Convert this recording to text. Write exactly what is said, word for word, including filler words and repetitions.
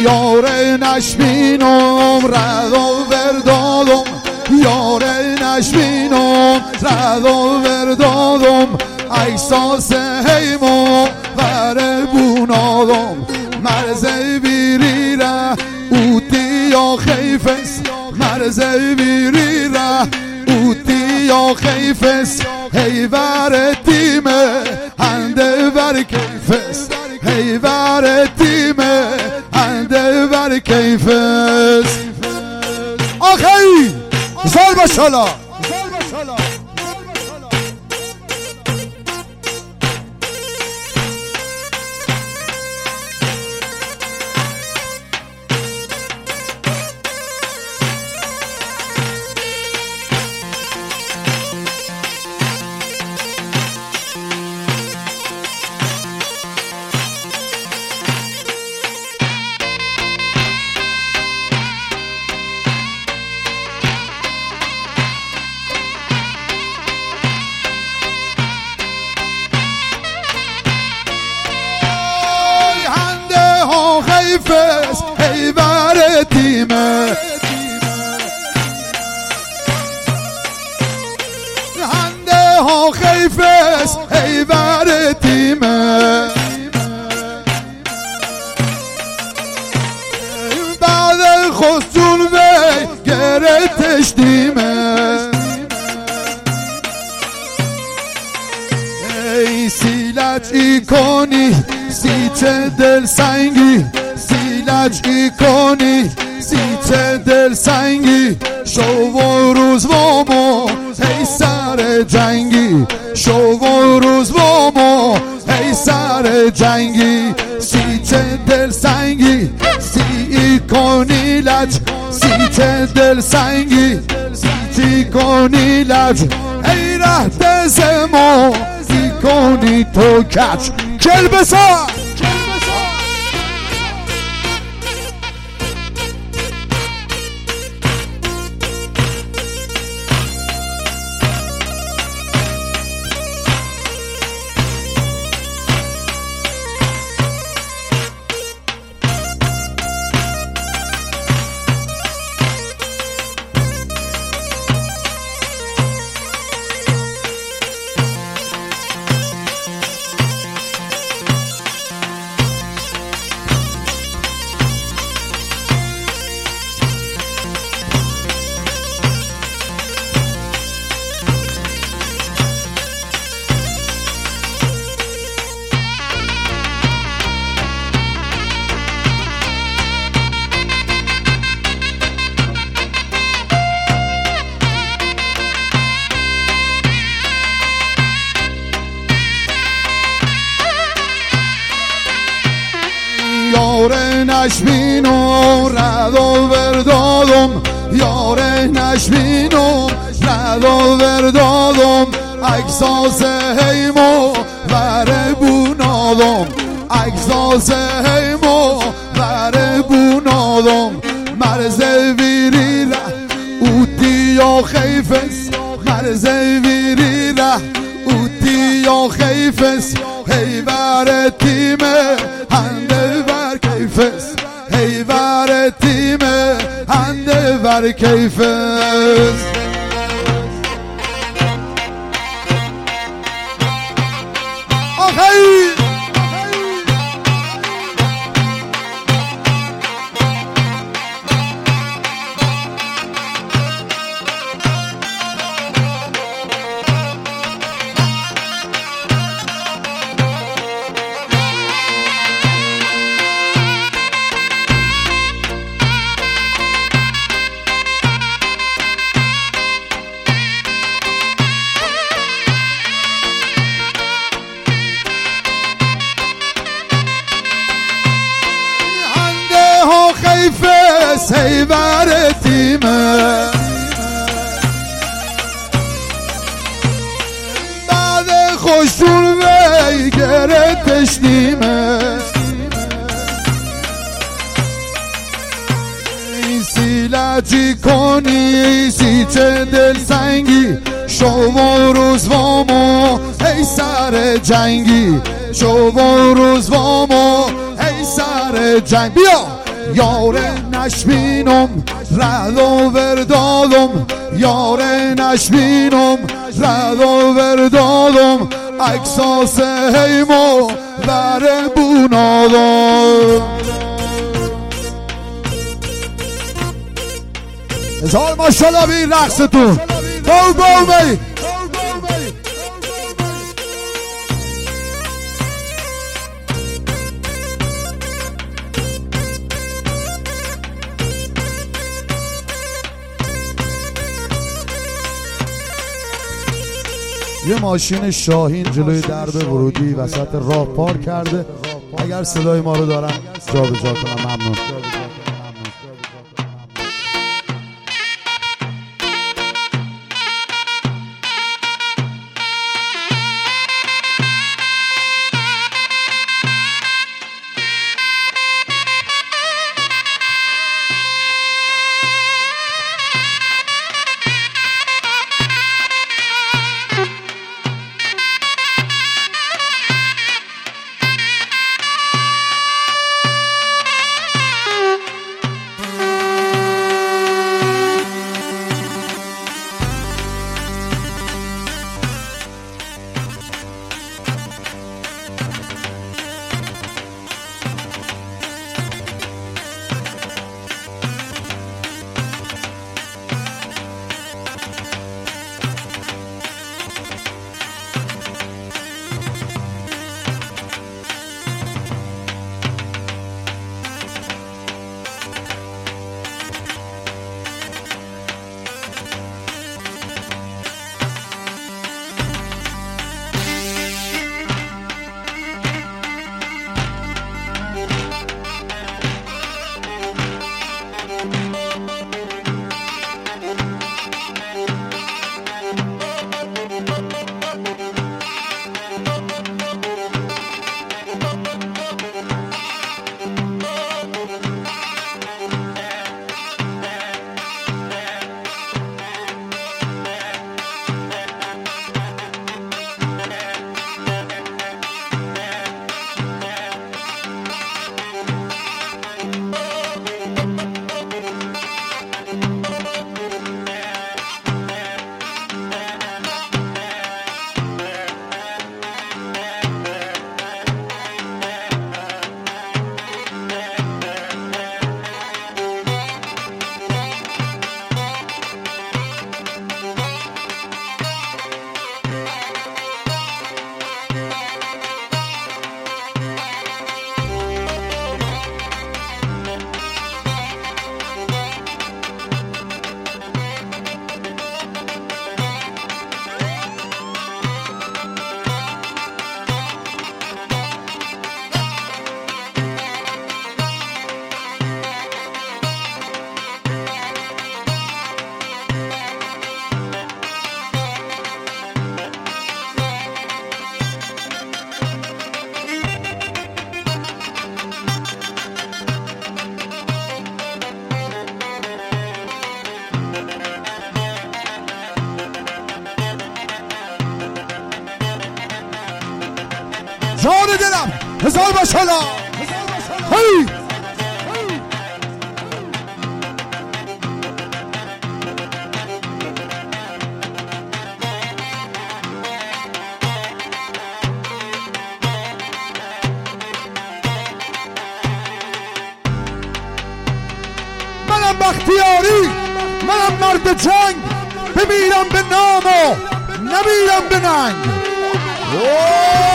یاره نشبینم رد و وردادم یاره نشبینم رد و وردادم احساس هیمو بر بونادم مرز بیری را اوتی یا خیفس مرز بیری را اوتی یا خیفس هی بر تیمه هنده بر کیفس هی بر تیمه هنده بر کیفس آخی زال باشالا خیفس هی بر تیمه هنده ها خیفس هی بر تیمه بعد خودتون وی گرتش دیمه ای سیلت ای کنی سیچه دل سنگی سیلج ای کنی سیچه دل سنگی شو و روز وامو هی سر جنگی شو و روز وامو هی سر جنگی سیچه دل سنگی سی ای کنی لج سیچه دل سنگی سیچی کنی لج ای ره دزمو ای کنی تو کچ کل بسا یاره نشبینم رد و وردادم یاره نشبینم رد و وردادم احساس هیمو بر بونادم احساس هیمو بر بونادم مرز ویری را اوتی یا خیفس مرز ویری را اوتی یا خیفس هی بر تیمه هنده بر کیفس هی بر تیمه هنده بر کیفس آخی خیفس هی بر تیمه بعد خوشتون وی گرتش دیمه سیلجی کنی سیچه دل سنگی شو و روز وامو هی سر جنگی شو و روز وامو هی سر جنگ بیا یاره نشبینم رد و وردادم یاره نشبینم رد و وردادم اکساس هیمو بر بونادم هزار ماشالله بی رقصتون گو گو بی یه ماشین شاهین جلوی درب ورودی وسط راه پارک کرده. اگر صدای ما رو دارن جا به جا کنم ممنون. جان دلم هزار ماشالله هی منم بختیاری منم مرد جنگ بمیرم به نام و نمیرم به ننگ.